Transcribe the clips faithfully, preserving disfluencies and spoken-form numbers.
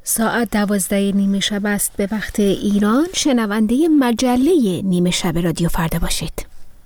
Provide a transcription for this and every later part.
ساعت دوازده نیمه شب است به وقت ایران. شنونده مجله نیمه شب رادیو فردا باشید.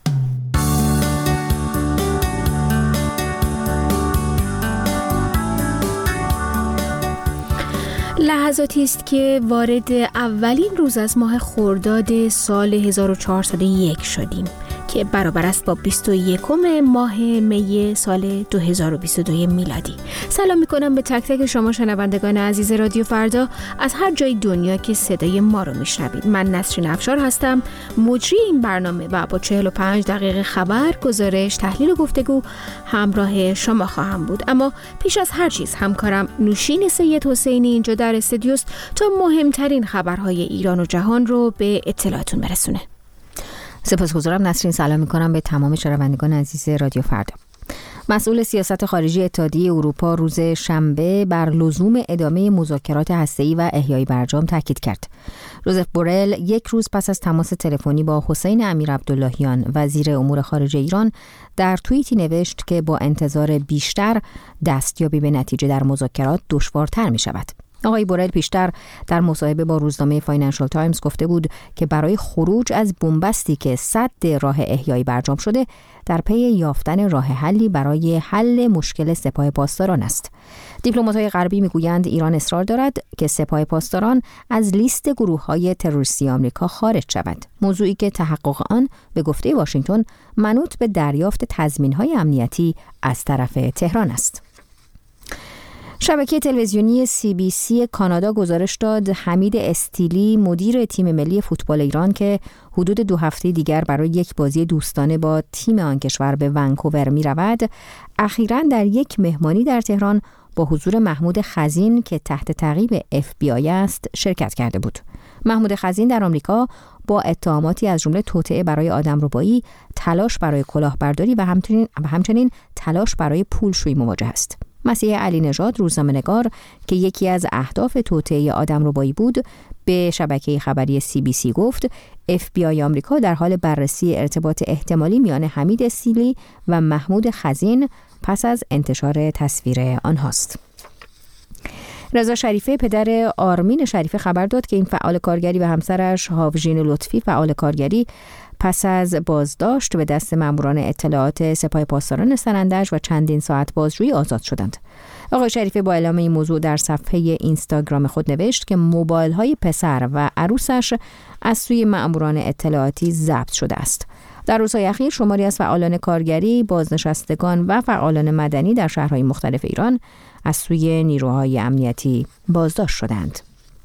لحظاتی است که وارد اولین روز از ماه خرداد سال هزار و چهارصد و یک شدیم که برابر است با بیست و یکم ماه می سال دو هزار و بیست و دو میلادی. سلام میکنم به تک تک شما شنوندگان عزیز رادیو فردا از هر جای دنیا که صدای ما رو میشنوید. من نسرین افشار هستم، مجری این برنامه و با چهل و پنج دقیقه خبر، گزارش، تحلیل و گفتگو همراه شما خواهم بود. اما پیش از هر چیز همکارم نوشین سید حسینی اینجا در استودیوست تا مهمترین خبرهای ایران و جهان رو به اطلاعتون برسونه. سپاسگزارم نسرین. سلام میکنم به تمام شنوندگان عزیز رادیو فردا. مسئول سیاست خارجی اتحادیه اروپا روز شنبه بر لزوم ادامه مذاکرات هسته‌ای و احیای برجام تاکید کرد. جوزف بورل یک روز پس از تماس تلفنی با حسین امیرعبداللهیان وزیر امور خارجه ایران در توییتی نوشت که با انتظار بیشتر دستیابی به نتیجه در مذاکرات دشوارتر می شود. آقای بورل پیشتر در مصاحبه با روزنامه فاینانشال تایمز گفته بود که برای خروج از بنبستی که سد راه احیای برجام شده در پی یافتن راه حلی برای حل مشکل سپاه پاسداران است. دیپلمات‌های غربی میگویند ایران اصرار دارد که سپاه پاسداران از لیست گروه‌های تروریستی آمریکا خارج شود، موضوعی که تحقق آن به گفته واشنگتن منوط به دریافت تضمین‌های امنیتی از طرف تهران است. شبکه تلویزیونی سی بی سی کانادا گزارش داد حمید استیلی مدیر تیم ملی فوتبال ایران که حدود دو هفته دیگر برای یک بازی دوستانه با تیم آن کشور به ونکوور می رود، اخیراً در یک مهمانی در تهران با حضور محمود خزین که تحت تعقیب اف بی آی است شرکت کرده بود. محمود خزین در آمریکا با اتهاماتی از جمله توطئه برای آدمربایی، تلاش برای کلاهبرداری و همچنین و همچنین تلاش برای پولشویی مواجه است. مسیح علی نژاد روزنامه‌نگار که یکی از اهداف توطئه آدمربایی بود به شبکه خبری سی بی سی گفت اف بی آی آمریکا در حال بررسی ارتباط احتمالی میان حمید استیلی و محمود خزین پس از انتشار تصویر آنهاست. رضا شریفه پدر آرمین شریفه خبر داد که این فعال کارگری و همسرش هاوژین لطفی فعال کارگری پس از بازداشت به دست ماموران اطلاعات سپاه پاسداران سنندج و چندین ساعت بازجویی آزاد شدند. آقای شریفه با اعلام این موضوع در صفحه اینستاگرام خود نوشت که موبایل‌های پسر و عروسش از سوی ماموران اطلاعاتی ضبط شده است. در روزهای اخیر شماری از فعالان کارگری، بازنشستگان و فعالان مدنی در شهرهای مختلف ایران از سوی نیروهای امنیتی بازداشت شدند.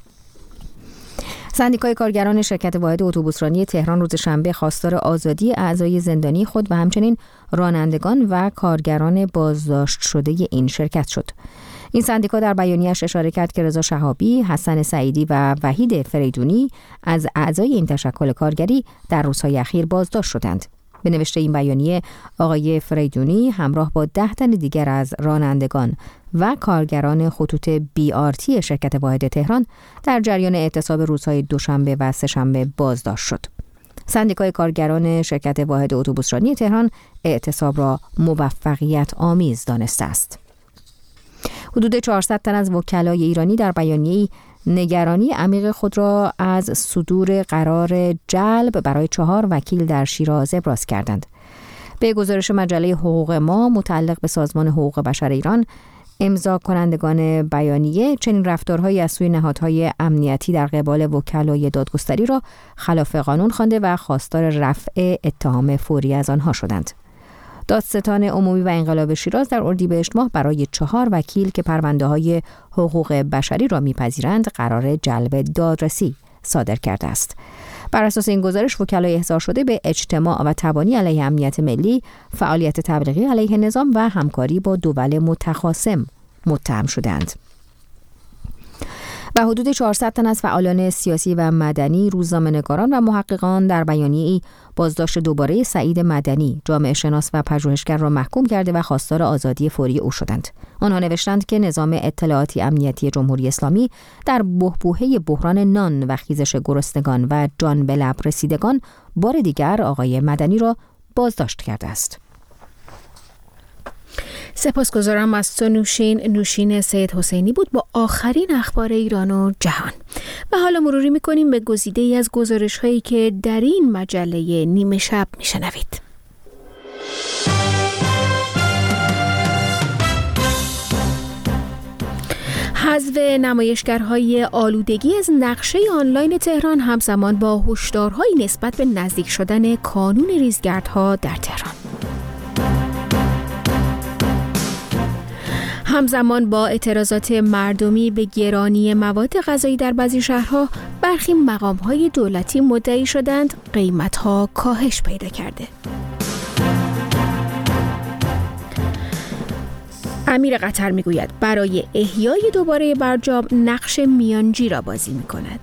سندیکای کارگران شرکت واحد اتوبوسرانی تهران روز شنبه خواستار آزادی اعضای زندانی خود و همچنین رانندگان و کارگران بازداشت شده این شرکت شد. این سندیکا در بیانیه‌اش اشاره کرد که رضا شهابی، حسن سعیدی و وحید فریدونی از اعضای این تشکل کارگری در روزهای اخیر بازداشت شدند. به نوشته این بیانیه، آقای فریدونی همراه با ده تن دیگر از رانندگان و کارگران خطوط بی آر تی شرکت واحد تهران در جریان اعتصاب روزهای دوشنبه و سه‌شنبه بازداشت شد. سندیکای کارگران شرکت واحد اتوبوسرانی تهران اعتصاب را موفقیت آمیز دانسته است. حدود چهارصد تن از وکلای ایرانی در بیانیه‌ای نگرانی عمیق خود را از صدور قرار جلب برای چهار وکیل در شیراز ابراز کردند. به گزارش مجله حقوق ما متعلق به سازمان حقوق بشر ایران، امضا کنندگان بیانیه چنین رفتارهایی از سوی نهادهای امنیتی در قبال وکلای دادگستری را خلاف قانون خوانده و خواستار رفع اتهام فوری از آنها شدند. دادستان عمومی و انقلاب شیراز در اردیبهشت ماه برای چهار وکیل که پرونده‌های حقوق بشری را می‌پذیرند قرار جلب دادرسی صادر کرده است. بر اساس این گزارش وکلای احضار شده به اجتماع و تبانی علیه امنیت ملی، فعالیت تبلیغی علیه نظام و همکاری با دول متخاصم متهم شدند. و حدود چهارصد تن از فعالان سیاسی و مدنی، روزنامه‌نگاران و محققان در بیانیه‌ای بازداشت دوباره سعید مدنی، جامعه شناس و پژوهشگر را محکوم کرده و خواستار آزادی فوری او شدند. آنها نوشتند که نظام اطلاعاتی امنیتی جمهوری اسلامی در بحبوحه بحران نان و خیزش گرسنگان و جان به لب رسیدگان بار دیگر آقای مدنی را بازداشت کرده است. سپاسگزارم از تو نوشین. نوشین سید حسینی بود با آخرین اخبار ایران و جهان. و حالا مروری میکنیم به گزیده ای از گزارش هایی که در این مجله نیمه شب میشنوید. حذف نمایشگرهای آلودگی از نقشه آنلاین تهران همزمان با هشدارهایی نسبت به نزدیک شدن کانون ریزگردها در تهران. همزمان با اعتراضات مردمی به گرانی مواد غذایی در بعضی شهرها، برخی مقام‌های دولتی مدعی شدند قیمت‌ها کاهش پیدا کرده. امیر قطر میگوید برای احیای دوباره برجام نقش میانجی را بازی می‌کند.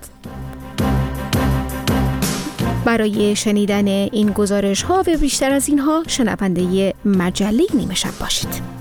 برای شنیدن این گزارش‌ها و بیشتر از اینها شنونده مجله نیمه شب باشید.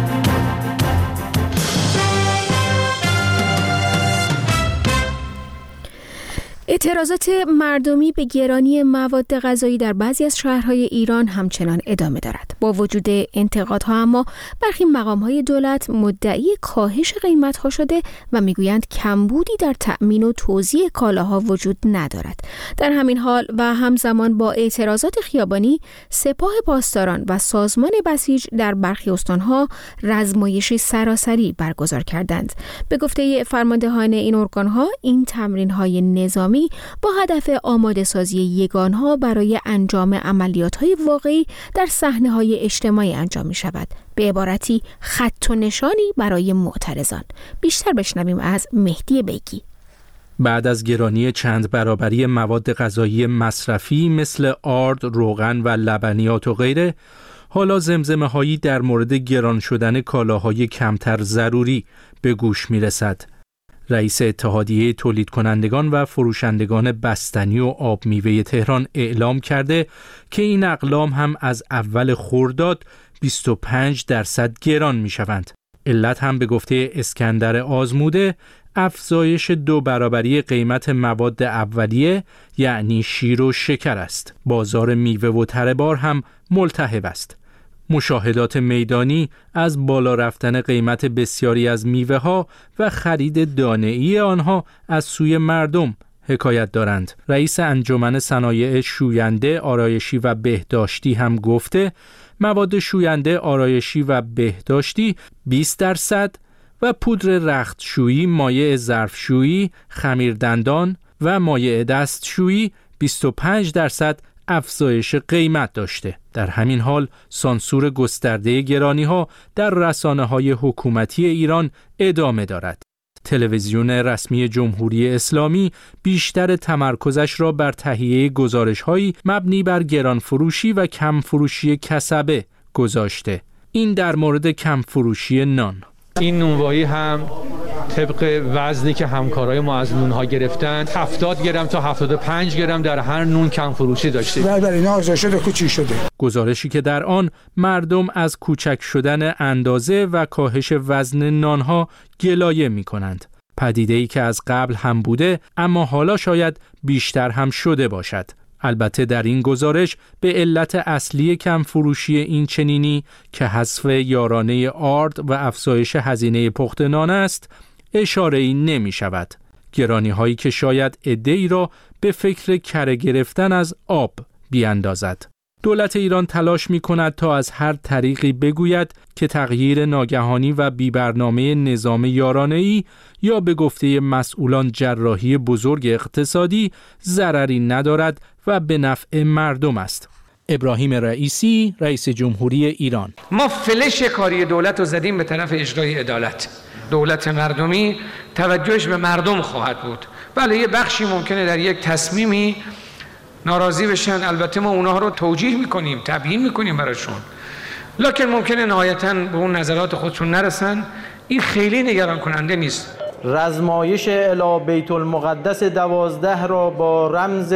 اعتراضات مردمی به گرانی مواد غذایی در بعضی از شهرهای ایران همچنان ادامه دارد. با وجود انتقادها اما برخی مقام‌های دولت مدعی کاهش قیمت‌ها شده و میگویند کمبودی در تأمین و توزیع کالاها وجود ندارد. در همین حال و همزمان با اعتراضات خیابانی، سپاه پاسداران و سازمان بسیج در برخی استان‌ها رزمایشی سراسری برگزار کردند. به گفته فرماندهان این ارگان‌ها، این تمرین‌های نظامی با هدف آماده سازی یگانها برای انجام عملیات‌های واقعی در صحنه‌های اجتماعی انجام می‌شود. به عبارتی خط و نشانی برای معترضان. بیشتر بشنویم از مهدی بیگی. بعد از گرانی چند برابری مواد غذایی مصرفی مثل آرد، روغن و لبنیات و غیره، حالا زمزمه‌هایی در مورد گران شدن کالاهای کمتر ضروری به گوش می‌رسد. رئیس اتحادیه تولید کنندگان و فروشندگان بستنی و آب میوه تهران اعلام کرده که این اقلام هم از اول خرداد بیست و پنج درصد گران می شوند. علت هم به گفته اسکندر آزموده افزایش دو برابری قیمت مواد اولیه یعنی شیر و شکر است. بازار میوه و تره بار هم ملتهب است. مشاهدات میدانی از بالا رفتن قیمت بسیاری از میوه ها و خرید دانه‌ای آنها از سوی مردم حکایت دارند. رئیس انجمن صنایع شوینده، آرایشی و بهداشتی هم گفته مواد شوینده، آرایشی و بهداشتی بیست درصد و پودر رختشویی، مایع ظرفشویی، خمیردندان و مایع دستشویی بیست و پنج درصد افزایش قیمت داشته. در همین حال سانسور گسترده گرانی‌ها در رسانه‌های حکومتی ایران ادامه دارد. تلویزیون رسمی جمهوری اسلامی بیشتر تمرکزش را بر تهیه گزارش‌هایی مبنی بر گرانفروشی و کمفروشی کسبه گذاشته. این در مورد کمفروشی نان. این نونوایی هم طبق وزنی که همکارای ما از نونها گرفتن هفتاد گرم تا هفتاد و پنج گرم در هر نون کم فروشی داشتیم. برای اینا ارزش شده کوچیک شده. گزارشی که در آن مردم از کوچک شدن اندازه و کاهش وزن نانها گلایه می کنند. پدیده‌ای که از قبل هم بوده اما حالا شاید بیشتر هم شده باشد. البته در این گزارش به علت اصلی کم فروشی این چنینی که حذف یارانه آرد و افزایش هزینه پخت نان است اشاره‌ای نمی شود. گرانی هایی که شاید عده‌ای را به فکر کره گرفتن از آب بیاندازد. دولت ایران تلاش می کند تا از هر طریقی بگوید که تغییر ناگهانی و بی برنامه نظام یارانه‌ای یا به گفته مسئولان جراحی بزرگ اقتصادی ضرری ندارد و به نفع مردم است. ابراهیم رئیسی، رئیس جمهوری ایران: ما فلش کاری دولت رو زدیم به طرف اجرای عدالت. دولت مردمی توجهش به مردم خواهد بود. بله یه بخشی ممکنه در یک تصمیمی ناراضی بشن، البته ما اونها رو توجیه میکنیم، تبیین میکنیم براشون، لکن ممکنه نهایتاً به اون نظرات خودشون نرسن. این خیلی نگران کننده نیست. رزمایش الی بیت المقدس دوازده را با رمز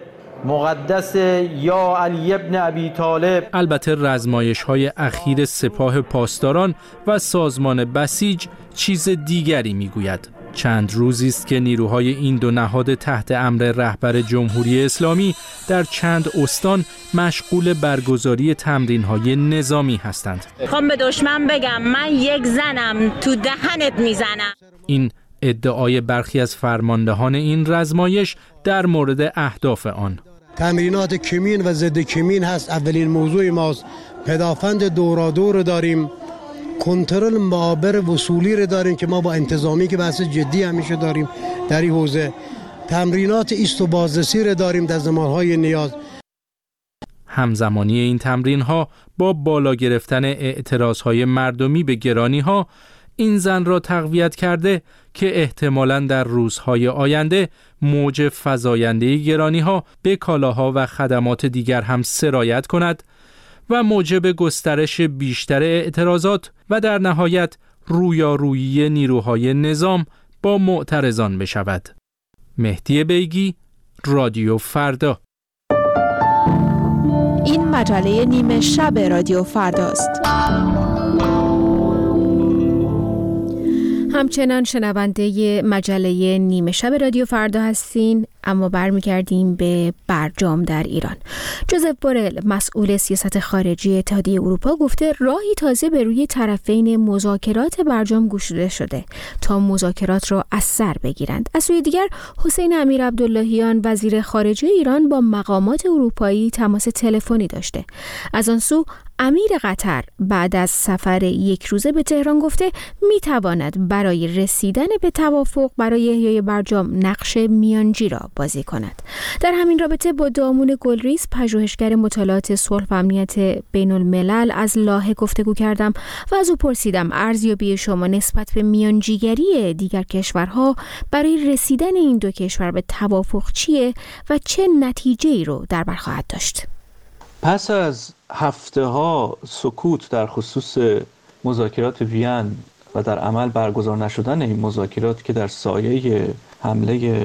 مقدس یا علی ابن ابی طالب. البته رزمایش های اخیر سپاه پاسداران و سازمان بسیج چیز دیگری میگوید. چند روزی است که نیروهای این دو نهاد تحت امر رهبر جمهوری اسلامی در چند استان مشغول برگزاری تمرین‌های نظامی هستند. میخوام به دشمن بگم من یک زنم تو دهنت میزنم. این ادعای برخی از فرماندهان این رزمایش در مورد اهداف آن. تمرینات کمین و ضد کمین هست. اولین موضوع ماست. پدافند دورادور داریم، کنترل معابر وصولی رو داریم که ما با انتظامی که بحث جدی همیشه داریم در این حوزه. تمرینات ایست و بازرسی رو داریم در زمانهای نیاز. همزمانی این تمرین‌ها با بالا گرفتن اعتراض‌های مردمی به گرانی‌ها این زن را تقویت کرده که احتمالاً در روزهای آینده موج فزاینده گرانی‌ها به کالاها و خدمات دیگر هم سرایت کند و موجب گسترش بیشتر اعتراضات و در نهایت رویارویی نیروهای نظام با معترضان بشود. مهدی بیگی، رادیو فردا. این مجله نیمه شب رادیو فرداست. همچنان شنونده مجله نیمه شب رادیو فردا هستین، اما برمیگردیم به برجام در ایران. جوزف بورل، مسئول سیاست خارجی اتحادیه اروپا، گفته راهی تازه به روی طرفین مذاکرات برجام گشوده شده تا مذاکرات را از سر بگیرند. از سوی دیگر حسین امیر عبداللهیان وزیر خارجه ایران با مقامات اروپایی تماس تلفنی داشته. از آن سو امیر قطر بعد از سفر یک روزه به تهران گفته میتواند برای رسیدن به توافق برای احیای برجام نقش میانجی را بازی کند. در همین رابطه با دامون گلریز، پژوهشگر مطالعات صلح و امنیت بین الملل از لاهه گفتگو کردم و از او پرسیدم ارزیابی شما نسبت به میانجیگری دیگر کشورها برای رسیدن این دو کشور به توافق چیه و چه نتیجه‌ای رو در بر خواهد داشت. پس از هفته ها سکوت در خصوص مذاکرات وین و در عمل برگزار نشدن این مذاکرات که در سایه حمله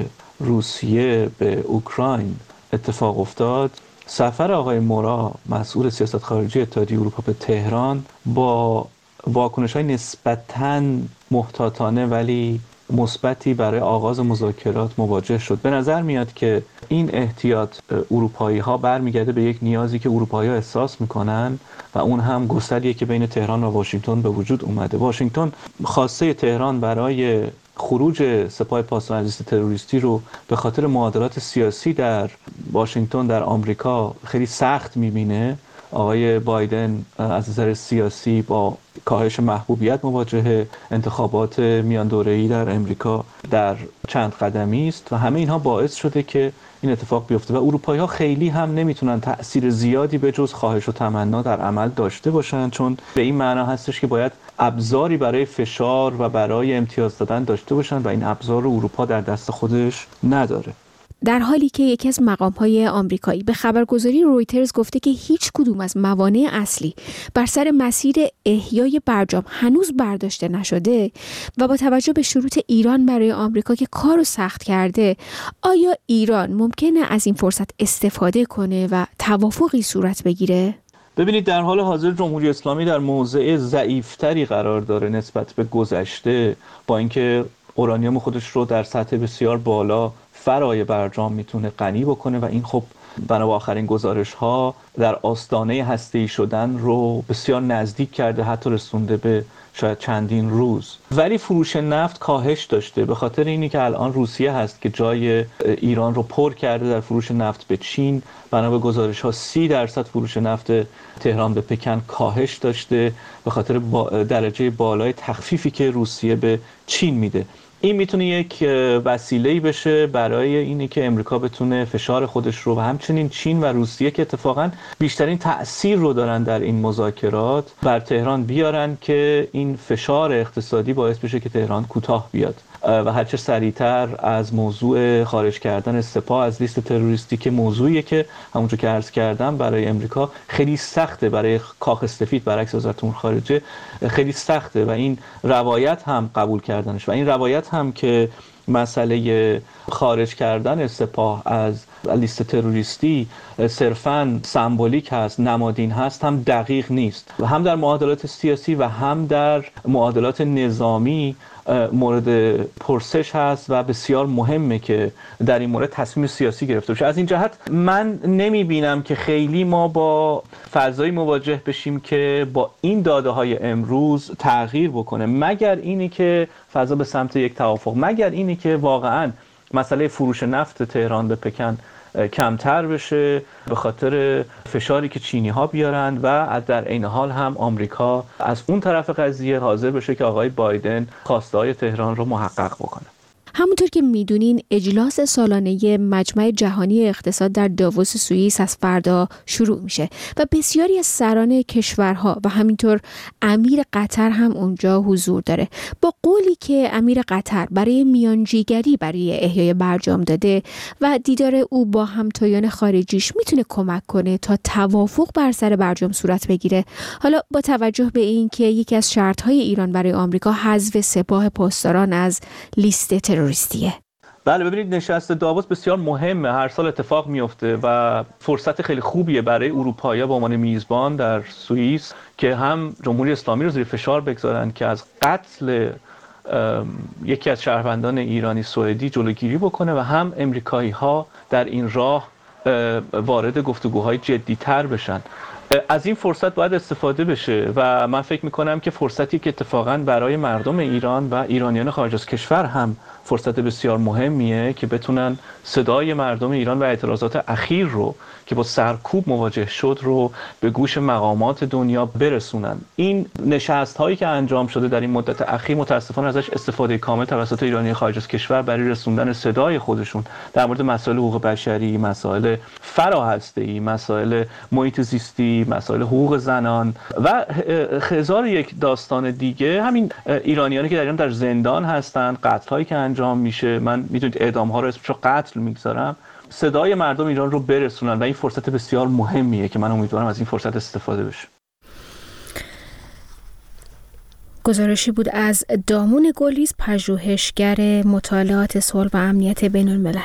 روسیه به اوکراین اتفاق افتاد، سفر آقای مورا مسئول سیاست خارجی اتحادیه اروپا به تهران با واکنش‌های نسبتاً محتاطانه ولی مثبتی برای آغاز مذاکرات مواجه شد. به نظر میاد که این احتیاط اروپایی ها برمیگرده به یک نیازی که اروپایی ها احساس میکنن و اون هم گسلیه که بین تهران و واشنگتن به وجود اومده. واشنگتن خواسته تهران برای خروج سپاه پاسداران از لیست تروریستی رو به خاطر معادلات سیاسی در واشنگتن در آمریکا خیلی سخت میبینه. آقای بایدن از نظر سیاسی با کاهش محبوبیت مواجهه، انتخابات میان دوره‌ای در امریکا در چند قدمی است و همه اینها باعث شده که این اتفاق بیفته و اروپایی‌ها خیلی هم نمیتونن تأثیر زیادی به جز خواهش و تمنا در عمل داشته باشن، چون به این معنا هستش که باید ابزاری برای فشار و برای امتیاز دادن داشته باشن و این ابزار رو اروپا در دست خودش نداره. در حالی که یکی از مقام‌های آمریکایی به خبرگزاری رویترز گفته که هیچ کدوم از موانع اصلی بر سر مسیر احیای برجام هنوز برداشته نشده و با توجه به شروط ایران برای آمریکا که کارو سخت کرده، آیا ایران ممکنه از این فرصت استفاده کنه و توافقی صورت بگیره؟ ببینید، در حال حاضر جمهوری اسلامی در موضع ضعیف‌تری قرار داره نسبت به گذشته، با اینکه اورانیوم خودش رو در سطح بسیار بالا فرای برجام میتونه غنی بکنه و این خب بنا به آخرین گزارش ها در آستانه هسته‌ای شدن رو بسیار نزدیک کرده، حتی رسونده به شاید چندین روز. ولی فروش نفت کاهش داشته به خاطر اینی که الان روسیه هست که جای ایران رو پر کرده در فروش نفت به چین. بنا به گزارش ها سی درصد فروش نفت تهران به پکن کاهش داشته به خاطر با درجه بالای تخفیفی که روسیه به چین میده. این میتونه یک وسیله‌ای بشه برای اینی که امریکا بتونه فشار خودش رو و همچنین چین و روسیه که اتفاقاً بیشترین تأثیر رو دارن در این مذاکرات بر تهران بیارن که این فشار اقتصادی باعث بشه که تهران کوتاه بیاد و هرچه سریعتر از موضوع خارج کردن سپاه از لیست تروریستی که موضوعیه که همونجور که عرض کردم برای امریکا خیلی سخته، برای کاخ سفید برعکس وزارت امور خارجه خیلی سخته و این روایت هم قبول کردنش و این روایت هم که مسئله خارج کردن سپاه از لیست تروریستی صرفاً سمبولیک هست، نمادین هست، هم دقیق نیست و هم در معادلات سیاسی و هم در معادلات نظامی مورد پرسش هست و بسیار مهمه که در این مورد تصمیم سیاسی گرفته بشه. از این جهت من نمیبینم که خیلی ما با فضایی مواجه بشیم که با این داده های امروز تغییر بکنه، مگر اینی که فضا به سمت یک توافق، مگر اینی که واقعا مسئله فروش نفت تهران به پکن کمتر بشه به خاطر فشاری که چینی ها بیارن و در عین حال هم آمریکا از اون طرف قضیه حاضر بشه که آقای بایدن خواسته های تهران رو محقق بکنه. همونطور که میدونین اجلاس سالانه مجمع جهانی اقتصاد در داووس سوئیس از فردا شروع میشه و بسیاری از سران کشورها و همینطور امیر قطر هم اونجا حضور داره. با قولی که امیر قطر برای میانجیگری برای احیای برجام داده و دیدار او با همتایان خارجیش میتونه کمک کنه تا توافق بر سر برجام صورت بگیره. حالا با توجه به این که یکی از شرطهای ایران برای آمریکا حذف سپاه پاسداران از لیست تروریستیه. بله ببینید نشست داووس بسیار مهمه، هر سال اتفاق میفته و فرصت خیلی خوبیه برای اروپایی‌ها به عنوان میزبان در سوئیس که هم جمهوری اسلامی رو زیر فشار بگذارن که از قتل یکی از شهروندان ایرانی سوئدی جلوگیری بکنه و هم امریکایی‌ها در این راه وارد گفتگوهای جدی‌تر بشن. از این فرصت باید استفاده بشه و من فکر میکنم که فرصتی که اتفاقا برای مردم ایران و ایرانیان خارج از کشور هم فرصت بسیار مهمیه که بتونن صدای مردم ایران و اعتراضات اخیر رو که با سرکوب مواجه شد رو به گوش مقامات دنیا برسونن. این نشست هایی که انجام شده در این مدت اخیر متاسفانه ازش استفاده کامل توسط ایرانی خارج از کشور برای رسوندن صدای خودشون در مورد مسائل حقوق بشری، مسائل فراهسته‌ای، مسائل محیط زیستی، مسائل حقوق زنان و هزار یک داستان دیگه. همین ایرانیانی که در ایران در زندان هستن، قتل هایی که انجام میشه، من میدونید اعدام ها رو اسمش قتل میگذارم، صدای مردم ایران رو برسونن و این فرصت بسیار مهمیه که من امیدوارم از این فرصت استفاده بشه. گزارشی بود از دامون گلیز، پژوهشگر مطالعات صلح و امنیت بین الملل.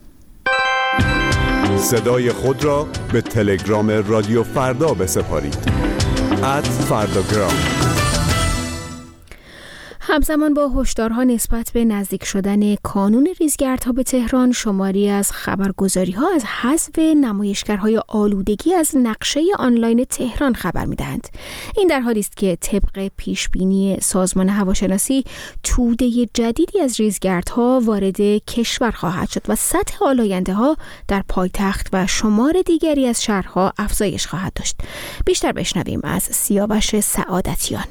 صدای خود را به تلگرام رادیو فردا بسپارید. ات فرداگرام. همزمان با هشدارها نسبت به نزدیک شدن کانون ریزگردها به تهران، شماری از خبرگزاری‌ها از حذف نمایشگرهای آلودگی از نقشه آنلاین تهران خبر می‌دهند. این در حالی است که طبق پیشبینی سازمان هواشناسی توده جدیدی از ریزگردها وارد کشور خواهد شد و سطح آلاینده‌ها در پایتخت و شمار دیگری از شهرها افزایش خواهد داشت. بیشتر بشنویم از سیاوش سعادتیان.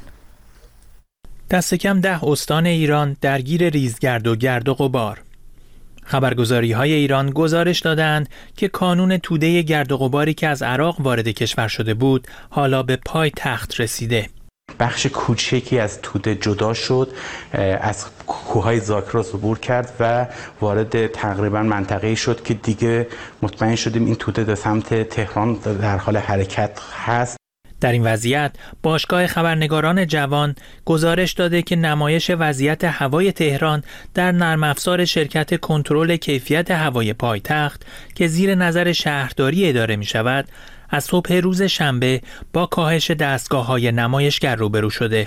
دست کم ده استان ایران درگیر ریزگرد و گرد و غبار. خبرگزاری‌های ایران گزارش دادند که کانون توده گرد و غباری که از عراق وارد کشور شده بود حالا به پای تخت رسیده. بخش کوچکی از توده جدا شد، از کوههای زاکراس عبور کرد و وارد تقریبا منطقه‌ای شد که دیگه مطمئن شدیم این توده به سمت تهران در حال حرکت هست. در این وضعیت باشگاه خبرنگاران جوان گزارش داده که نمایش وضعیت هوای تهران در نرم افزار شرکت کنترل کیفیت هوای پایتخت که زیر نظر شهرداری اداره می شود از صبح روز شنبه با کاهش دستگاه‌های نمایشگر روبرو شده.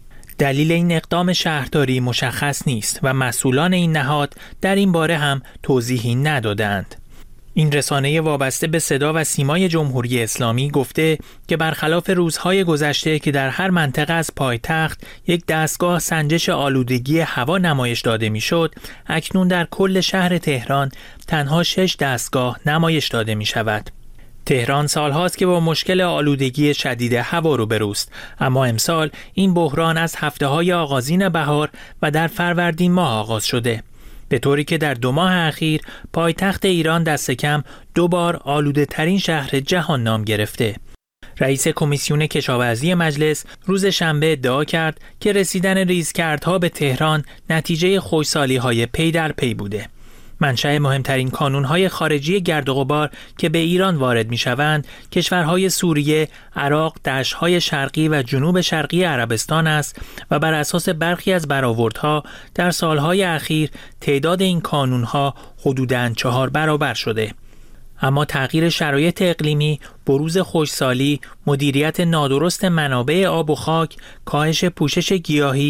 دلیل این اقدام شهرداری مشخص نیست و مسئولان این نهاد در این باره هم توضیحی ندادند. این رسانه وابسته به صدا و سیمای جمهوری اسلامی گفته که برخلاف روزهای گذشته که در هر منطقه از پایتخت یک دستگاه سنجش آلودگی هوا نمایش داده میشد، اکنون در کل شهر تهران تنها شش دستگاه نمایش داده می شود. تهران سالهاست که با مشکل آلودگی شدید هوا روبروست، اما امسال این بحران از هفته‌های آغازین بهار و در فروردین ماه آغاز شده، به طوری که در دو ماه اخیر پایتخت ایران دست کم دو بار آلوده ترین شهر جهان نام گرفته. رئیس کمیسیون کشاورزی مجلس روز شنبه ادعا کرد که رسیدن ریزگردها به تهران نتیجه خشکسالی‌های پی در پی بوده. منشأ مهمترین کانون‌های خارجی گرد و غبار که به ایران وارد می‌شوند، کشورهای سوریه، عراق، دشت‌های شرقی و جنوب شرقی عربستان است و بر اساس برخی از برآوردها در سالهای اخیر تعداد این کانون‌ها حدوداً چهار برابر شده. اما تغییر شرایط اقلیمی، بروز خشکسالی، مدیریت نادرست منابع آب و خاک، کاهش پوشش گیاهی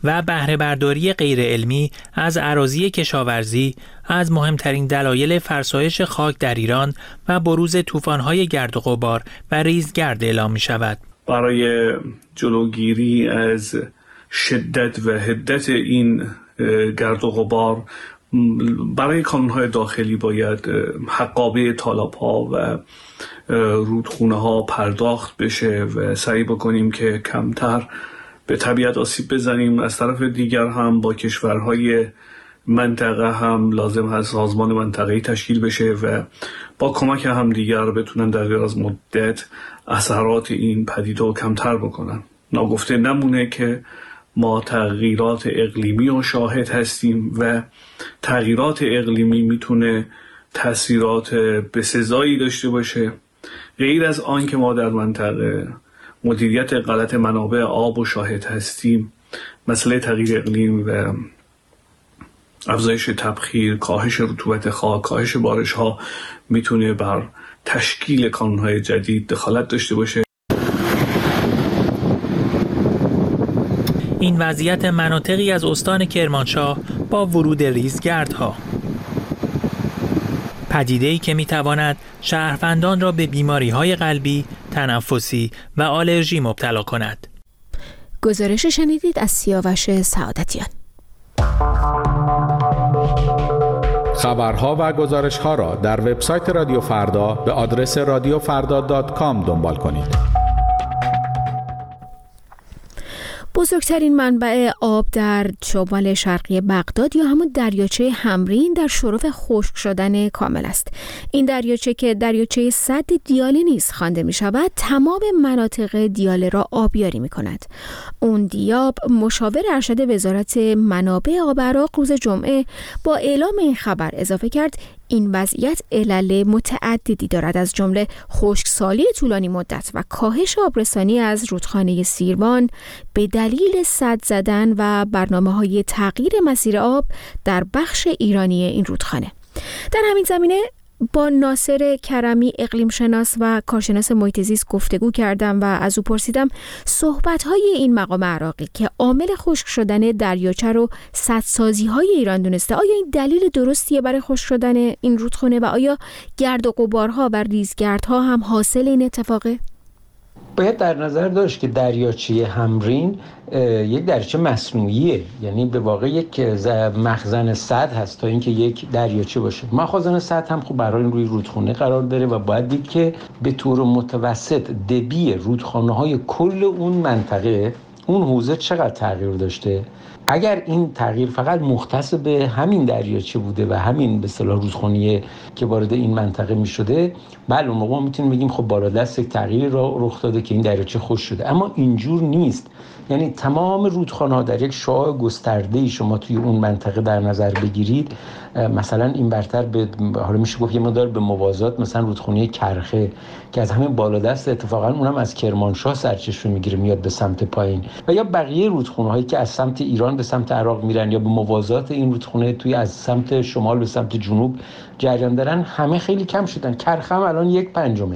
و بهره برداری غیر علمی از اراضی کشاورزی از مهمترین دلایل فرسایش خاک در ایران و بروز طوفان‌های گرد و غبار و ریزگرد اعلام می‌شود. برای جلوگیری از شدت و حدت این گرد و غبار برای کانون‌های داخلی باید حقابه تالاب‌ها و رودخونه‌ها پرداخت بشه و سعی بکنیم که کمتر به طبیعت آسیب بزنیم. از طرف دیگر هم با کشورهای منطقه هم لازم هست سازمان منطقه‌ای تشکیل بشه و با کمک هم دیگر بتونن در دراز مدت اثرات این پدیده رو کمتر بکنن. ناگفته نمونه که ما تغییرات اقلیمی رو شاهد هستیم و تغییرات اقلیمی میتونه تأثیرات بسزایی داشته باشه. غیر از آن که ما در منطقه مدیریت غلط منابع آب و شاهد هستیم، مسئله تغییر اقلیم و افزایش تبخیر، کاهش رطوبت خاک، کاهش بارش ها میتونه بر تشکیل کانون‌های جدید دخالت داشته باشه. این وضعیت مناطقی از استان کرمانشاه با ورود ریزگردها، پدیده‌ای که میتواند شهروندان را به بیماری‌های قلبی، تنفسی و آلرژی مبتلا کند. گزارش شنیدید از سیاوش سعادتیان. خبرها و گزارش‌ها را در وبسایت رادیو فردا به آدرس رادیو فردا دات کام دنبال کنید. بزرگترین منبع آب در شمال شرقی بغداد یا همون دریاچه همرین در شرف خشک شدن کامل است. این دریاچه که دریاچه سد دیاله نیز خوانده می شود، تمام مناطق دیاله را آبیاری می کند. اون دیاب مشاور ارشد وزارت منابع آب عراق روز جمعه با اعلام این خبر اضافه کرد این وضعیت علل متعددی دارد، از جمله خشکسالی طولانی مدت و کاهش آبرسانی از رودخانه سیروان به دلیل سد زدن و برنامه‌های تغییر مسیر آب در بخش ایرانی این رودخانه. در همین زمینه با ناصر کرمی اقلیم شناس و کارشناس محیط زیست گفتگو کردم و از او پرسیدم صحبت‌های این مقام عراقی که عامل خشک شدن دریاچه رو سدسازی‌های ایران دونسته، آیا این دلیل درستیه برای خشک شدن این رودخانه و آیا گرد و غبارها و ریزگردها هم حاصل این اتفاقه؟ باید در نظر داشت که دریاچه همرین یک دریاچه مصنوعیه، یعنی به واقع یک مخزن سد هست تا اینکه یک دریاچه باشه. مخزن سد هم خب برای روی رودخانه قرار داره و باید دید که به طور متوسط دبی رودخانه‌های کل اون منطقه، اون حوزه چقدر تغییر داشته. اگر این تغییر فقط مختص به همین دریاچه بوده و همین به اصطلاح رودخانه که وارد این منطقه می شده، بله اون موقع میتونیم بگیم خب بالادست یک تغییری را رخ داده که این دریاچه خشک شده، اما اینجور نیست. یعنی تمام رودخانه‌ها در یک شعاع گسترده‌ای شما توی اون منطقه در نظر بگیرید، مثلا این برتر به حالا میشه گفت یه مقدار به موازات مثلا رودخانه کرخه که از همین بالادست اتفاقا اونم از کرمانشاه سرچشمه میگیره میاد به سمت پایین، و یا بقیه رودخانه‌هایی که از سمت ایران به سمت عراق میرن یا به موازات این رودخانه توی از سمت شمال به سمت جنوب جریان دارن، همه خیلی کم شدن. کرخه هم الان یک پنجمه.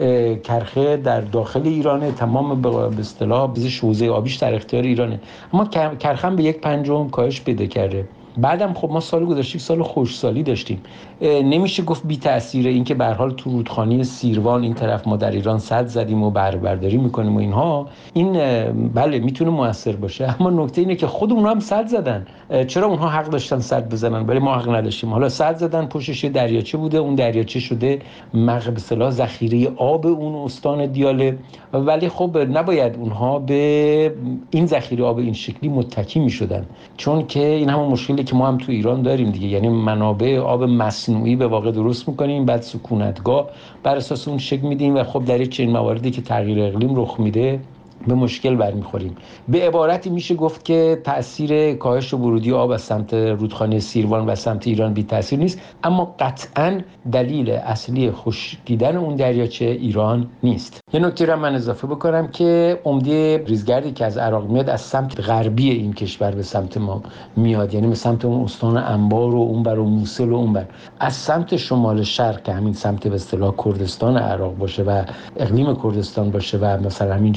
کرخه در داخل ایرانه، تمام به اصطلاح بیزش حوزه آبیش در اختیار ایرانه، اما کرخه هم به یک پنجم کاهش پیدا کرده. بعدم خب ما سال گذشته سال خشکسالی داشتیم، نمیشه گفت بی تاثیر این که به هر حال تو رودخانه سیروان این طرف ما در ایران سد زدیم و بهره برداری میکنیم و اینها، این بله میتونه موثر باشه، اما نکته اینه که خود اونها هم سد زدن. چرا اونها حق داشتن سد بزنن ولی ما حق نداشتیم؟ حالا سد زدن، پشتش دریاچه بوده، اون دریاچه شده مغ به اصطلاح ذخیره آب اون استان دیاله، ولی خب نباید اونها به این ذخیره آب این شکلی متکی میشدن، چون که این همون مشکلی که ما هم تو ایران داریم دیگه، یعنی منابع آب مصنوعی به واقع درست میکنیم، بعد سکونتگاه بر اساس اون شکل میدیم و خب در چنین مواردی که تغییر اقلیم رخ میده به مشکل برمیخوریم. به عبارتی میشه گفت که تأثیر کاهش و ورودی آب از سمت رودخانه سیروان و سمت ایران بی تأثیر نیست، اما قطعاً دلیل اصلی خشکیدن اون دریاچه ایران نیست. یه نکته رو من اضافه بکنم که عمده ریزگردی که از عراق میاد از سمت غربی این کشور به سمت ما میاد، یعنی به سمت اون استان انبار و اون بر و موصل و اون بر. از سمت شمال شرق که همین سمت به اصطلاح کردستان عراق باشه و اقلیم کردستان باشه و مثلا همین جایی که این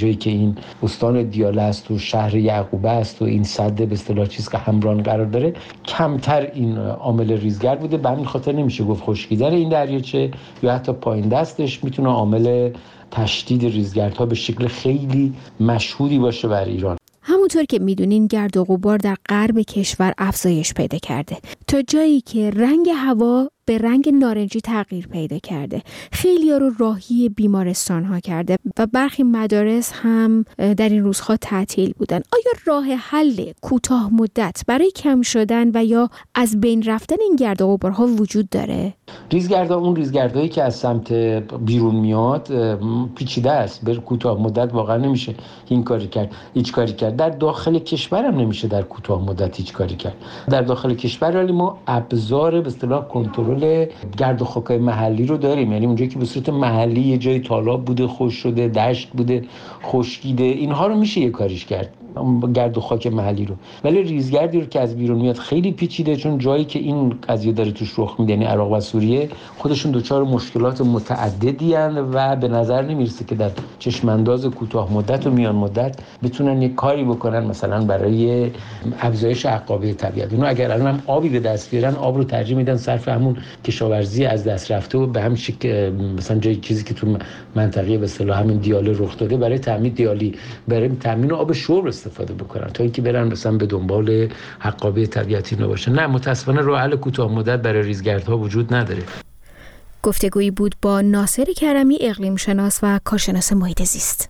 این استان دیاله است و شهر یعقوبه است و این سد به اصطلاح چیز که همران قرار داره، کمتر این عامل ریزگرد بوده. به همین خاطر نمیشه گفت خشکیدن این دریاچه یا حتی پایین دستش میتونه عامل تشدید ریزگردها به شکل خیلی مشهودی باشه بر ایران. همونطور که میدونین گرد و غبار در غرب کشور افزایش پیدا کرده تا جایی که رنگ هوا به رنگ نارنجی تغییر پیدا کرده. خیلی‌ها رو راهی بیمارستان‌ها کرده و برخی مدارس هم در این روزها تعطیل بودن. آیا راه حل کوتاه مدت برای کم شدن و یا از بین رفتن این گرد و غبارها وجود داره؟ ریزگردها، اون ریزگردهایی که از سمت بیرون میاد پیچیده است. بر کوتاه مدت واقعا نمیشه این کاری کرد، هیچ کاری کرد. در داخل کشور هم نمیشه در کوتاه مدت هیچ کاری کرد. در داخل کشور ولی ما ابزار به اصطلاح کنترل گرد و خاکای محلی رو داریم. یعنی اونجایی که به صورت محلی یه جای تالاب بوده خشک شده، دشت بوده خشکیده، اینها رو میشه یه کاریش کرد، گرد و خاک محلی رو. ولی ریزگردی رو که از بیرون میاد خیلی پیچیده، چون جایی که این قضیه داره توش رخ میده، یعنی عراق و سوریه، خودشون دچار مشکلات متعددی ان و به نظر نمیرسه که در چشم انداز کوتاه مدت و میان مدت بتونن یه کاری بکنن مثلا برای افزایش عقابه طبیعت. اونها اگر الان هم آبی به دست بیارن، آب رو ترجیح میدن صرف همون کشاورزی از دست رفته و به هم شکل مثلا جای چیزی که تو منطقه به اصطلاح همین دیاله رخ داده برای تامین دیالی، برای تامین آب شرب استفاده بکنن تا اینکه برن مثلا به دنبال حقابه طبیعتی نباشن. نه، متاسفانه راه حل کوتاه مدت برای ریزگردها وجود نداره. گفتگویی بود با ناصر کرمی، اقلیم شناس و کارشناس محیط زیست.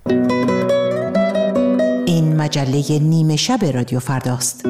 این مجله نیمه شب رادیو فرداست.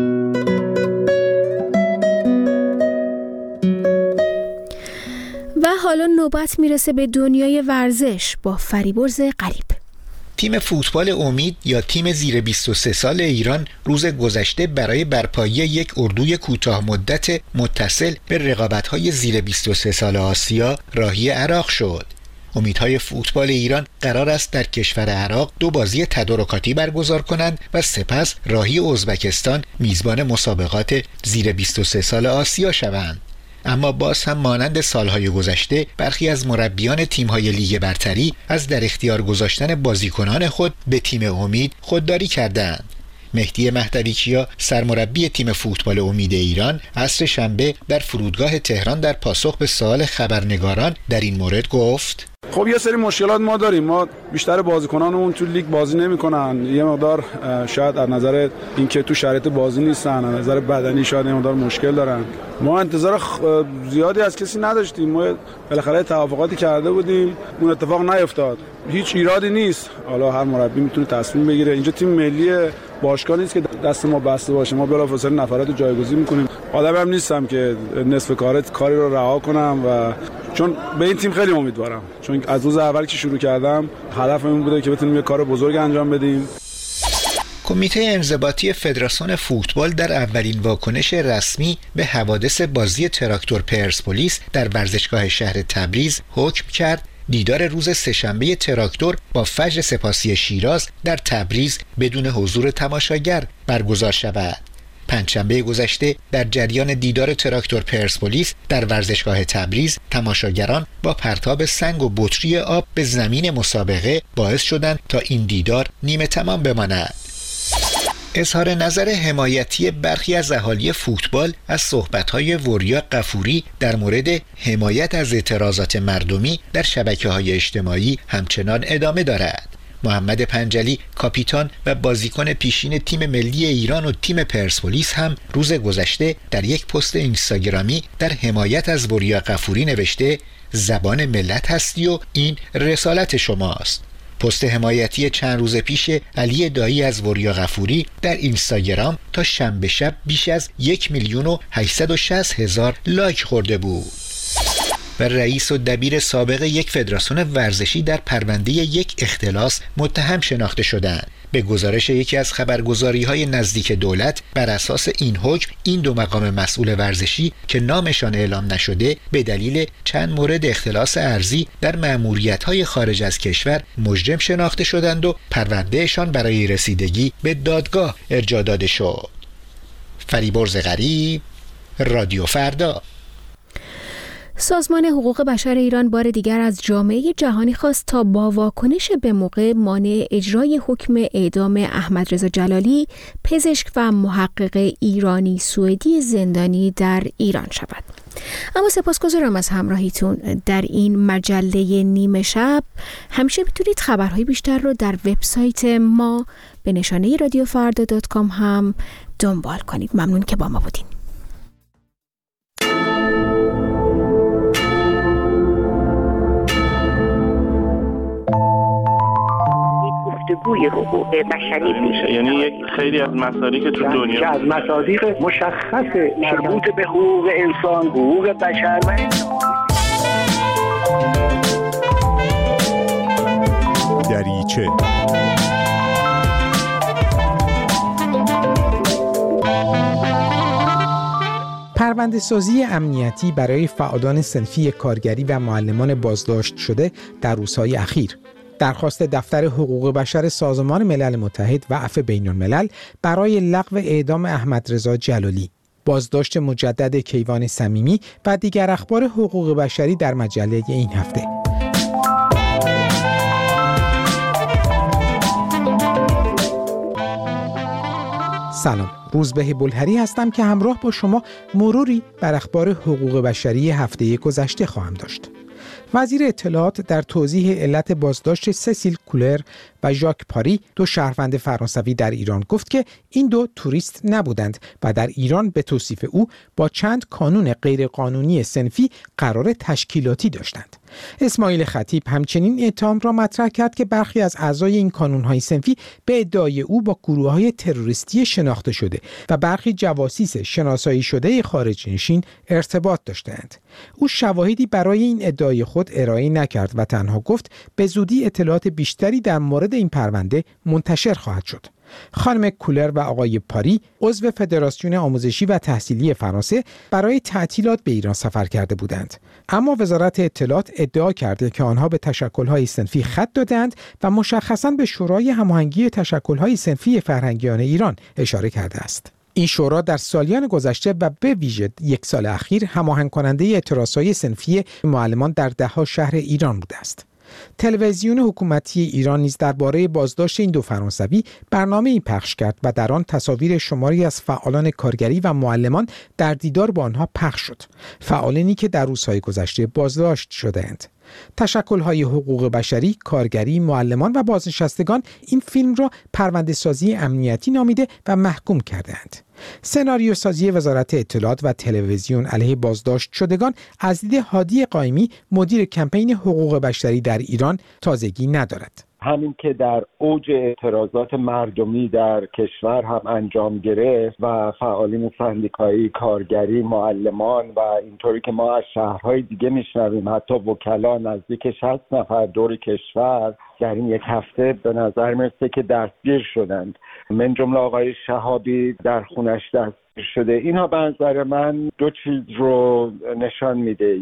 و حالا نوبت میرسه به دنیای ورزش با فریبرز غریب. تیم فوتبال امید یا تیم زیر بیست و سه سال ایران روز گذشته برای برپایی یک اردوی کوتاه مدت متصل به رقابت‌های زیر بیست و سه سال آسیا راهی عراق شد. امیدهای فوتبال ایران قرار است در کشور عراق دو بازی تدارکاتی برگزار کنند و سپس راهی ازبکستان میزبان مسابقات زیر بیست و سه سال آسیا شوند. اما باز هم مانند سالهای گذشته برخی از مربیان تیم‌های لیگ برتری از در اختیار گذاشتن بازیکنان خود به تیم امید خودداری کردند. مهدی مهدوی‌کیا سرمربی تیم فوتبال امید ایران عصر شنبه در فرودگاه تهران در پاسخ به سوال خبرنگاران در این مورد گفت: خب یه سری مشکلات ما داریم. ما بیشتر بازیکنانمون تو لیگ بازی نمی‌کنن. یه مقدار شاید از نظر اینکه تو شرایط بازی نیستن، از نظر بدنی شاید یه مقدار مشکل دارن. ما انتظار زیادی از کسی نداشتیم. ما بالاخره توافقاتی کرده بودیم، اون اتفاق نیفتاد. هیچ ایرادی نیست. حالا هر مربی میتونه تصمیم بگیره. اینجا تیم ملی باشگاه نیست که دست ما بسته باشه. ما بلافاصله نفرات رو جایگزین می‌کنیم. آدمم نیستم که نصف کارت کاری رو رها کنم و چون به این تیم خیلی امیدوارم، چون از روز اول که شروع کردم هدفم این بوده که بتونیم یه کار بزرگ انجام بدیم. کمیته انضباطی فدراسیون فوتبال در اولین واکنش رسمی به حوادث بازی تراکتور پرسپولیس در ورزشگاه شهر تبریز حکم کرد دیدار روز سه‌شنبه تراکتور با فجر سپاسی شیراز در تبریز بدون حضور تماشاگر برگزار شود. پنجشنبه گذشته در جریان دیدار تراکتور پرسپولیس در ورزشگاه تبریز، تماشاگران با پرتاب سنگ و بطری آب به زمین مسابقه باعث شدند تا این دیدار نیمه تمام بماند. اظهار نظر حمایتی برخی از اهالی فوتبال از صحبت‌های وریا غفوری در مورد حمایت از اعتراضات مردمی در شبکه‌های اجتماعی همچنان ادامه دارد. محمد پنجلی، کاپیتان و بازیکن پیشین تیم ملی ایران و تیم پرسپولیس هم روز گذشته در یک پست اینستاگرامی در حمایت از وریا غفوری نوشته: زبان ملت هستی و این رسالت شماست. پست حمایتی چند روز پیش علی دایی از وریا غفوری در اینستاگرام تا شنبه شب بیش از یک میلیون و هشتصد و شصت هزار لایک خورده بود. و رئیس و دبیر سابق یک فدراسیون ورزشی در پرونده یک اختلاس متهم شناخته شدند. به گزارش یکی از خبرگزاری‌های نزدیک دولت، بر اساس این حکم این دو مقام مسئول ورزشی که نامشان اعلام نشده به دلیل چند مورد اختلاس ارضی در مأموریت‌های خارج از کشور مجرم شناخته شدند و پروندهشان برای رسیدگی به دادگاه ارجاع داده شد. فریبرز غریب، رادیو فردا. سازمان حقوق بشر ایران بار دیگر از جامعه جهانی خواست تا با واکنش به موقع مانع اجرای حکم اعدام احمد رضا جلالی، پزشک و محقق ایرانی سوئدی زندانی در ایران شود. اما سپاسگزارم از همراهیتون در این مجله نیمه شب. همیشه میتونید خبرهای بیشتر رو در وبسایت ما به نشانه رادیو فردا دات کام هم دنبال کنید. ممنون که با ما بودین. گفتگوی حقوق بشری میشه، یعنی یک خیلی از مسائلی که تو دنیا از مصادیق مشخص مربوط به حقوق انسان، حقوق بشر و دریچه پرونده سازی امنیتی برای فعالان صنفی کارگری و معلمان بازداشت شده در روزهای اخیر. درخواست دفتر حقوق بشر سازمان ملل متحد و عفو بین الملل برای لغو اعدام احمد رضا جلالی، بازداشت مجدد کیوان صمیمی و دیگر اخبار حقوق بشری در مجله این هفته. سلام، روزبه بلهری هستم که همراه با شما مروری بر اخبار حقوق بشری هفته گذشته خواهم داشت. وزیر اطلاعات در توضیح علت بازداشت سسیل کولر و ژاک پاری، دو شهروند فرانسوی در ایران، گفت که این دو توریست نبودند و در ایران به توصیف او با چند کانون غیرقانونی صنفی قرار تشکیلاتی داشتند. اسماعیل خطیب همچنین اتهام را مطرح کرد که برخی از اعضای این کانون‌های صنفی به ادعای او با گروه‌های تروریستی شناخته شده و برخی جواسیس شناسایی شده خارج نشین ارتباط داشتند. او شواهدی برای این ادعای خود ارائه نکرد و تنها گفت به زودی اطلاعات بیشتری در مورد این پرونده منتشر خواهد شد. خانم کولر و آقای پاری عضو فدراسیون آموزشی و تحصیلی فرانسه برای تعطیلات به ایران سفر کرده بودند، اما وزارت اطلاعات ادعا کرده که آنها به تشکل‌های صنفی خط دادند و مشخصاً به شورای هماهنگی تشکل‌های صنفی فرهنگیان ایران اشاره کرده است. این شورا در سالیان گذشته و به ویژه یک سال اخیر هماهنگ کننده اعتراضهای صنفی معلمان در ده‌ها شهر ایران بوده است. تلویزیون حکومتی ایران نیز درباره بازداشت این دو فرانسوی برنامه‌ای پخش کرد و در آن تصاویر شماری از فعالان کارگری و معلمان در دیدار با آنها پخش شد، فعالانی که در روزهای گذشته بازداشت شده‌اند. تشکل‌های حقوق بشری، کارگری، معلمان و بازنشستگان این فیلم را پرونده سازی امنیتی نامیده و محکوم کردند. سناریو سازی وزارت اطلاعات و تلویزیون علیه بازداشت شدگان از دید هادی قائمی، مدیر کمپین حقوق بشری در ایران، تازگی ندارد. همین که در اوج اعتراضات مردمی در کشور هم انجام گرفت و فعالین سندیکایی، کارگری، معلمان و اینطوری که ما از شهرهای دیگه میشنویم، حتی وکلا نزدیک شصت نفر دور کشور در این یک هفته به نظر میرسه که دستگیر شدند. من جمله آقای شهابی در خونش دست شده. اینها به نظر من دو چیز رو نشان میده.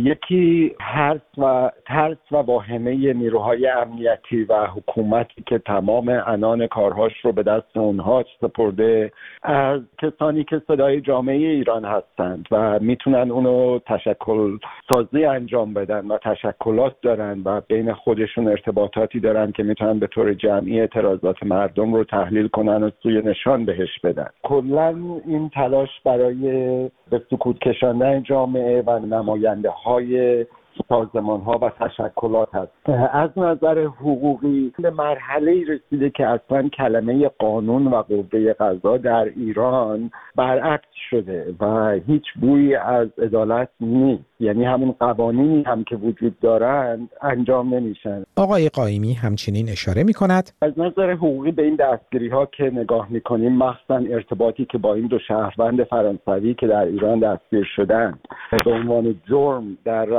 یکی ترس و ترس و واهمه نیروهای امنیتی و حکومتی که تمام عنان کارهاش رو به دست اونها سپرده، از کسانی که صدای جامعه ایران هستند و میتونن اونو تشکل سازی انجام بدن و تشکلات دارن و بین خودشون ارتباطاتی دارن که میتونن به طور جمعی اعتراضات مردم رو تحلیل کنن و سوی نشان بهش بدن. کلا این تلاش برای به سکوت کشاندن جامعه و نماینده های سازمان ها و تشکلات هست. از نظر حقوقی به مرحله رسیده که اصلا کلمه قانون و قوه قضا در ایران برعکس شده و هیچ بویی از عدالت نیست، یعنی همون قوانینی هم که وجود دارند انجام نمیشن. آقای قائمی همچنین اشاره میکند از نظر حقوقی به این دستگیری ها که نگاه میکنیم، مخصوصا ارتباطی که با این دو شهروند فرانسوی که در ایران دستگیر شدند به عنوان جرم در رسانه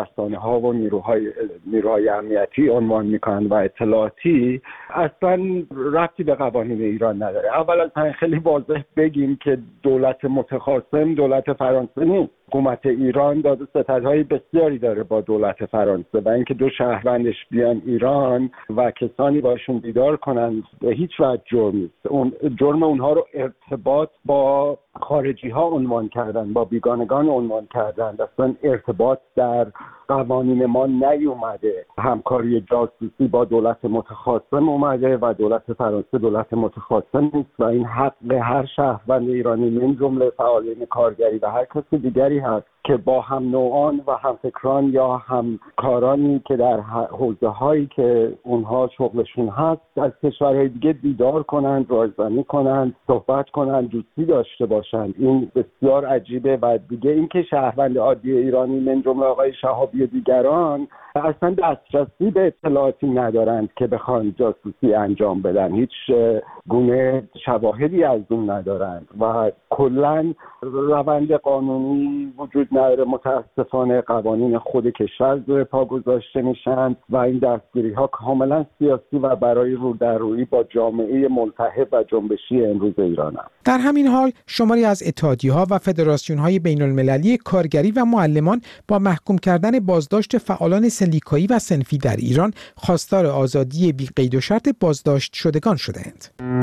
ها و نیروهای نیروهای امنیتی عنوان میکنن و اطلاعاتی اصلا ربطی به قوانین ایران نداره. اول از همه خیلی واضح بگیم که دولت متخاصم دولت فرانسه نیست. حکومت ایران داد و ستدهای بسیاری داره با دولت فرانسه و اینکه دو شهروندش بیان ایران و کسانی باشون دیدار کنن به هیچ وجه جرم نیست. اون جرم اونها رو ارتباط با خارجی ها عنوان کردن، با بیگانگان عنوان کردن. اصلا ارتباط در قوانین ما نیومده. همکاری جاسوسی با دولت متخاصم اومده و دولت فرانسه دولت متخاصم نیست و این حق هر شهروند ایرانی من جمله فعالین کارگری و هر کسی دیگری هست که با هم نوعان و هم فکران یا هم کارانی که در حوزه هایی که اونها شغلشون هست از کشورهای دیگه دیدار کنند، رایزنی کنند، صحبت کنند، دوستی داشته باشند. این بسیار عجیبه. و دیگه اینکه شهروند عادی ایرانی من جمله آقای شهابی و دیگران اصلا دسترسی به اطلاعاتی ندارند که بخوان جاسوسی انجام بدن، هیچ گونه شواهدی از اون ندارند و کلا روند قانونی وجود نداره. متاسفانه قوانین خود کشور زیر پا گذاشته میشن و این دستگیری ها کاملا سیاسی و برای رو در روی با جامعه ملتهب و جنبشی امروز ایران هست. در همین حال شماری از اتحادیه‌ها و فدراسیون‌های بین‌المللی کارگری و معلمان با محکوم کردن بازداشت فعالان سندیکایی و صنفی در ایران خواستار آزادی بی قید و شرط بازداشت شدگان شده‌اند.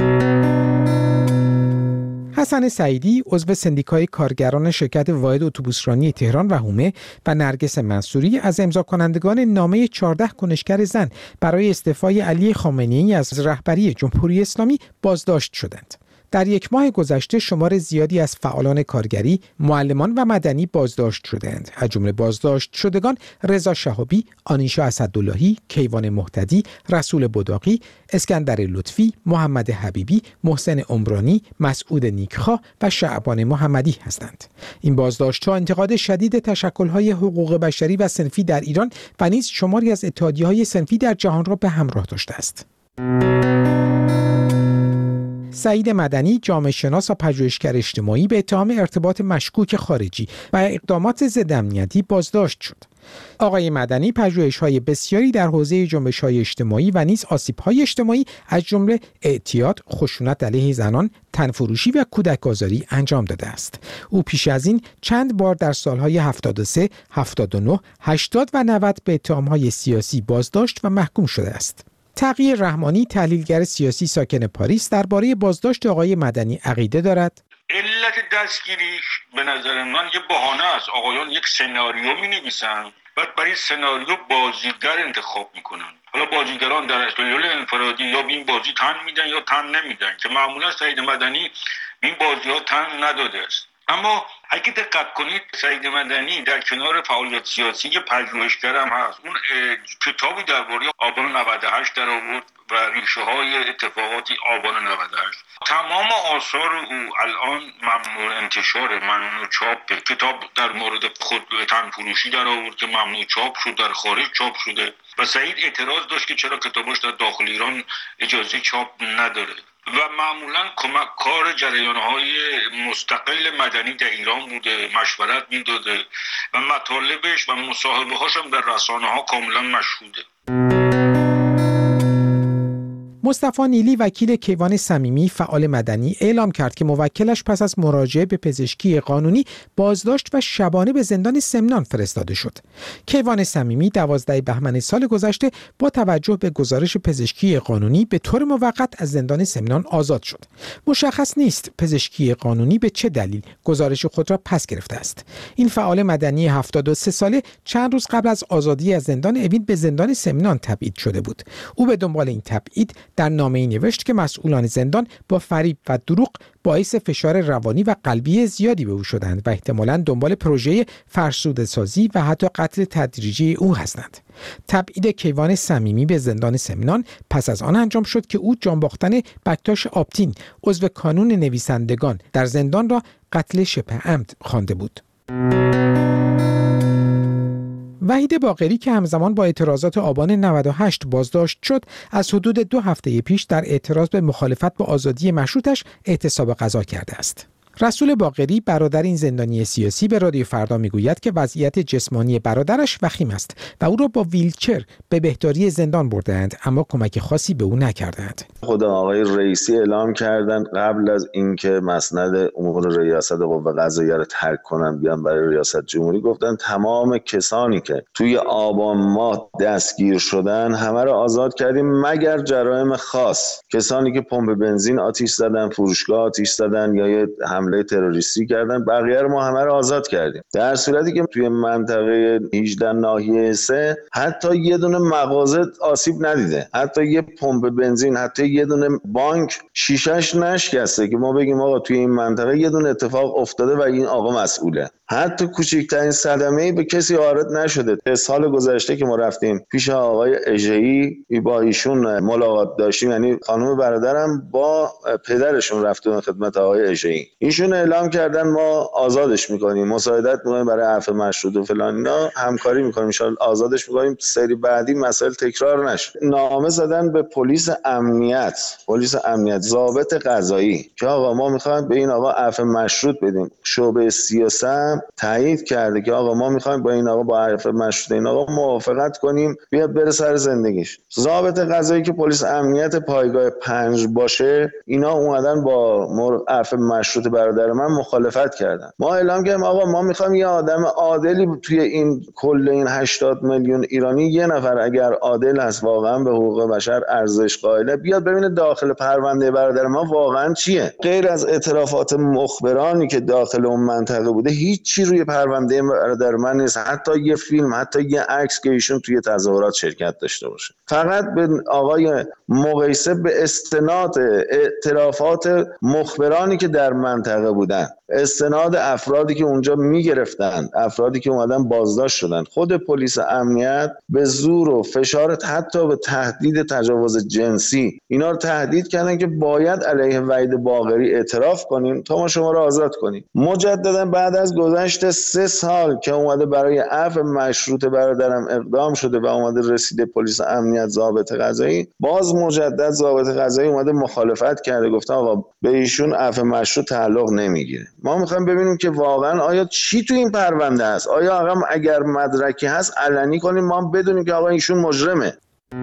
حسن سعیدی عضو سندیکای کارگران شرکت واحد اتوبوسرانی تهران و هومه و نرگس منصوری از امضا کنندگان نامه چهارده کنشگر زن برای استعفای علی خامنه‌ای از رهبری جمهوری اسلامی بازداشت شدند. در یک ماه گذشته شمار زیادی از فعالان کارگری، معلمان و مدنی بازداشت شدند. از جمله بازداشت شدگان رضا شهابی، آنیشا اسداللهی، کیوان مهتدی، رسول بداقی، اسکندر لطفی، محمد حبیبی، محسن عمرانی، مسعود نیکخواه و شعبان محمدی هستند. این بازداشت‌ها انتقاد شدید تشکل‌های حقوق بشری و صنفی در ایران و نیز شماری از اتحادیه‌های صنفی در جهان را به همراه داشته است. سعید مدنی، جامعه شناس و پژوهشگر اجتماعی، به اتهام ارتباط مشکوک خارجی و اقدامات ضد امنیتی بازداشت شد. آقای مدنی پژوهش‌های بسیاری در حوزه جنبش‌های اجتماعی و نیز آسیب‌های اجتماعی از جمله اعتیاد، خشونت علیه زنان، تنفروشی و کودک آزاری انجام داده است. او پیش از این چند بار در سال‌های هفتاد و سه، هفتاد و نه، هشتاد و نود به اتهام‌های سیاسی بازداشت و محکوم شده است. تقی رحمانی، تحلیلگر سیاسی ساکن پاریس، درباره بازداشت آقای مدنی عقیده دارد. علت دستگیریش به نظر من یه بهانه است. آقایان یک سناریو می‌نویسن، بعد برای سناریو بازیگر انتخاب میکنن. حالا بازیگران در استودیو انفرادی یا به این بازی تن میدن یا تن نمیدن که معمولا سعید مدنی این بازی‌ها تن نداده است. اما اگه دقت کنید سعید مدنی در کنار فعالیت سیاسی یه پژوهشگر هم هست. اون کتابی درباره آبان نود و هشت در آورد و ریشه های اتفاقات آبان نود و هشت. تمام آثار او الان ممنوع انتشار، ممنوع چاپ. کتاب در مورد خود تنفروشی در آورد که ممنوع چاپ شد، در خارج چاپ شده و سعید اعتراض داشت که چرا کتابش در داخل ایران اجازه چاپ نداره. و معمولا کمک کار جریان‌های مستقل مدنی در ایران بوده، مشورت میداده و مطالبش و مصاحبه‌هاش هم در رسانه‌ها کاملا مشهوده. مصطفی نیلی وکیل کیوان صمیمی فعال مدنی اعلام کرد که موکلش پس از مراجعه به پزشکی قانونی بازداشت و شبانه به زندان سمنان فرستاده شد. کیوان صمیمی دوازده بهمن سال گذشته با توجه به گزارش پزشکی قانونی به طور موقت از زندان سمنان آزاد شد. مشخص نیست پزشکی قانونی به چه دلیل گزارش خود را پس گرفته است. این فعال مدنی هفتاد و سه ساله چند روز قبل از آزادی از زندان اوین به زندان سمنان تبعید شده بود. او به دنبال این تبعید در نامه‌ای نوشت که مسئولان زندان با فریب و دروغ باعث فشار روانی و قلبی زیادی به او شدند و احتمالاً دنبال پروژه فرسوده‌سازی و حتی قتل تدریجی او هستند. تبعید کیوان صمیمی به زندان سمنان پس از آن انجام شد که او جان باختن بکتاش آبتین عضو کانون نویسندگان در زندان را قتل شبه عمد خوانده بود. وحید باقری که همزمان با اعتراضات آبان نود و هشت بازداشت شد، از حدود دو هفته پیش در اعتراض به مخالفت با آزادی مشروطش اعتصاب غذا کرده است. رسول باقری برادر این زندانی سیاسی به رادیو فردا میگوید که وضعیت جسمانی برادرش وخیم است و او را با ویلچر به بهداری زندان بردند، اما کمک خاصی به او نکردند. خود آقای رئیسی اعلام کردند قبل از اینکه مسند امور ریاست قوه قضاییه را ترک کنن بیان برای ریاست جمهوری، گفتن تمام کسانی که توی آبان ماه دستگیر شدن همه را آزاد کردیم مگر جرایم خاص، کسانی که پمپ بنزین آتش زدن، فروشگاه آتش زدن یا یه حمله تروریستی کردن، بقیه رو ما همه رو آزاد کردیم. در صورتی که توی منطقه هجده ناحیه سه حتی یه دونه مغازه آسیب ندیده، حتی یه پمپ بنزین، حتی یه دونه بانک شیشه‌اش نشکسته که ما بگیم آقا توی این منطقه یه دونه اتفاق افتاده و این آقا مسئوله. حتی کوچکترین صدمه‌ای به کسی وارد نشده. سال گذشته که ما رفتیم پیش آقای اژه‌ای با ایشون ملاقات داشتیم، یعنی خانم برادرم با پدرشون رفتن خدمت آقای اژه‌ای، ایشون اعلام کردن ما آزادش می‌کنیم، مساعدت می‌کنیم برای عفو مشروط و فلان اینا، همکاری می‌کنیم، ان شاءالله آزادش می‌کنیم، سری بعدی مسائل تکرار نشه. نامه زدن به پلیس امنیت، پلیس امنیت، ضابط قضایی که آقا ما می‌خوایم به این آقا عفو مشروط بدیم. شعبه سیاست تایید کرده که آقا ما می‌خوایم با این آقا با عفو مشروط این آقا موافقت کنیم بیاد بره سر زندگیش. ضابط قضایی که پلیس امنیت پایگاه پنج باشه، اینا اومدن با عفو مشروط برادر من مخالفت کردن. ما اعلام کردیم آقا ما می‌خوایم یه آدم عادلی توی این کل این هشتاد میلیون ایرانی یه نفر اگر عادل هست واقعا به حقوق بشر ارزش قائله، بیاد ببینه داخل پرونده برادر ما واقعا چیه. غیر از اعترافات مخبرانی که داخل اون منطقه بوده هیچی روی پرونده برادر من نیست، حتی یه فیلم، حتی یه عکس که ایشون توی تظاهرات شرکت داشته باشه. فقط به آقای مقیسه به استناد اعترافات مخبرانی که در منطقه بودن، استناد افرادی که اونجا میگرفتن، افرادی که اومدن بازداشت شدن، خود پلیس امنیت به زور و فشار حتی به تهدید تجاوز جنسی اینا رو تهدید کردن که باید علیه وحید باقری اعتراف کنیم تا ما شما رو آزاد کنیم. مجددا بعد از گذشت سه سال که اومده برای عفو مشروط برادرم اقدام شده و اومده رسیده پلیس امنیت ضابط قضایی، باز مجدد ضابط قضایی اومده مخالفت کرده، گفته آقا به ایشون عفو مشروط تعلق نمیگیره. ما میخوایم ببینیم که واقعا آیا چی تو این پرونده هست، آیا آقا اگر مدرکی هست علنی کنیم ما بدونیم که آقا ایشون مجرمه.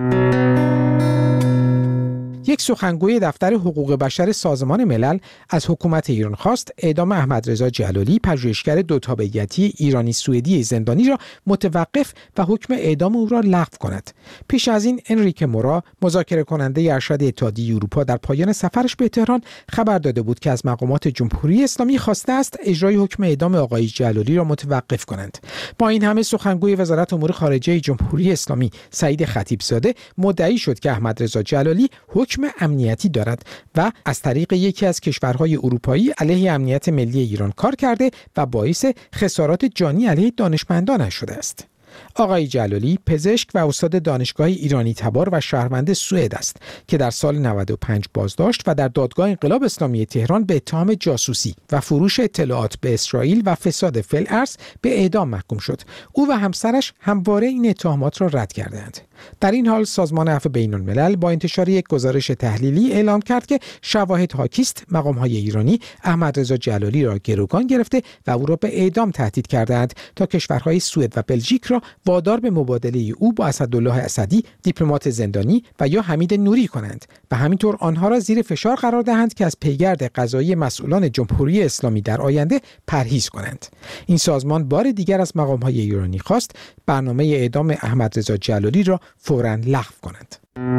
یک سخنگوی دفتر حقوق بشر سازمان ملل از حکومت ایران خواست اعدام احمدرضا جلالی، پژوهشگر دو تابعیتی ایرانی سوئدی زندانی را متوقف و حکم اعدام او را لغو کند. پیش از این انریک مورا، مذاکره کننده ارشد اتحادیه اروپا، در پایان سفرش به تهران خبر داده بود که از مقامات جمهوری اسلامی خواسته است اجرای حکم اعدام آقای جلالی را متوقف کنند. با این همه سخنگوی وزارت امور خارجه جمهوری اسلامی سعید خطیبزاده مدعی شد که احمدرضا جلالی حکم امنیتی دارد و از طریق یکی از کشورهای اروپایی علیه امنیت ملی ایران کار کرده و باعث خسارات جانی علیه دانشمندانش شده است. آقای جلالی پزشک و استاد دانشگاه ایرانی تبار و شهروند سوئد است که در سال نود و پنج بازداشت و در دادگاه انقلاب اسلامی تهران به اتهام جاسوسی و فروش اطلاعات به اسرائیل و فساد فی الارض به اعدام محکوم شد. او و همسرش همواره این اتهامات را رد کردند. در این حال سازمان عفو بین‌الملل با انتشار یک گزارش تحلیلی اعلام کرد که شواهد حاکیست مقام‌های ایرانی احمدرضا جلالی را گروگان گرفته و او را به اعدام تهدید کردند تا کشورهای سوئد و بلژیک را وادار به مبادله او با اسدالله اسدی، دیپلمات زندانی و یا حمید نوری کنند و همینطور آنها را زیر فشار قرار دهند که از پیگرد قضایی مسئولان جمهوری اسلامی در آینده پرهیز کنند. این سازمان بار دیگر از مقام‌های ایرانی خواست برنامه اعدام احمدرضا جلالی را فوراً لغو کنند.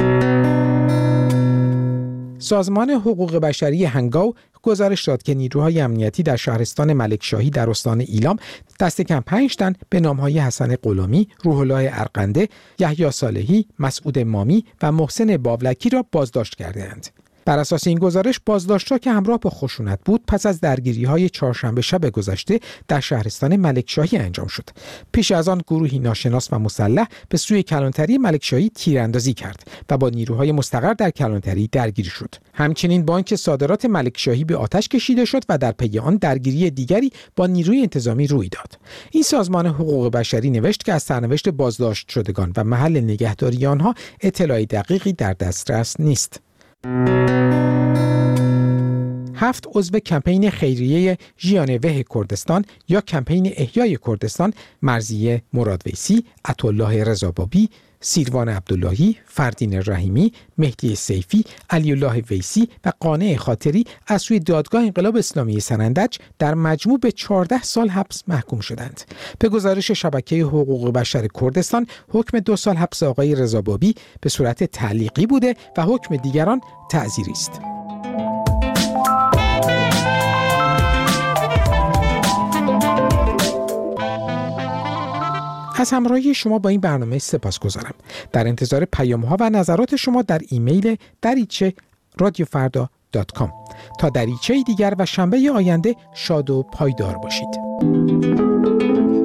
سازمان حقوق بشری هنگاو گزارش داد که نیروهای امنیتی در شهرستان ملکشاهی در استان ایلام دست کم پنج تن به نام‌های حسن غلامی، روح الله ارقنده، یحیی صالحی، مسعود مامی و محسن باولکی را بازداشت کرده‌اند. بر اساس این گزارش بازداشت‌ها که همراه با خشونت بود پس از درگیری‌های چهارشنبه شب گذشته در شهرستان ملکشاهی انجام شد. پیش از آن گروهی ناشناس و مسلح به سوی کلانتری ملکشاهی تیراندازی کرد و با نیروهای مستقر در کلانتری درگیر شد. همچنین بانک صادرات ملکشاهی به آتش کشیده شد و در پی آن درگیری دیگری با نیروی انتظامی روی داد. این سازمان حقوق بشری نوشت که از سرنوشت بازداشت شدگان و محل نگهداری آنها اطلاع دقیقی در دسترس نیست. هفت عضو کمپین خیریه ژیانوه کردستان یا کمپین احیای کردستان، مرضیه مرادویسی، عطاالله رضابابی، سیروان عبداللهی، فردین رحیمی، مهدی سیفی، علی الله ویسی و قانع خاطری از سوی دادگاه انقلاب اسلامی سنندج در مجموع به چهارده سال حبس محکوم شدند. به گزارش شبکه حقوق بشر کردستان، حکم دو سال حبس آقای رضابابی به صورت تعلیقی بوده و حکم دیگران تعزیری است. از همراهی شما با این برنامه سپاسگزارم. در انتظار پیام‌ها و نظرات شما در ایمیل دریچه رادیو فردا دات کام. تا دریچه دیگر و شنبه آینده شاد و پایدار باشید.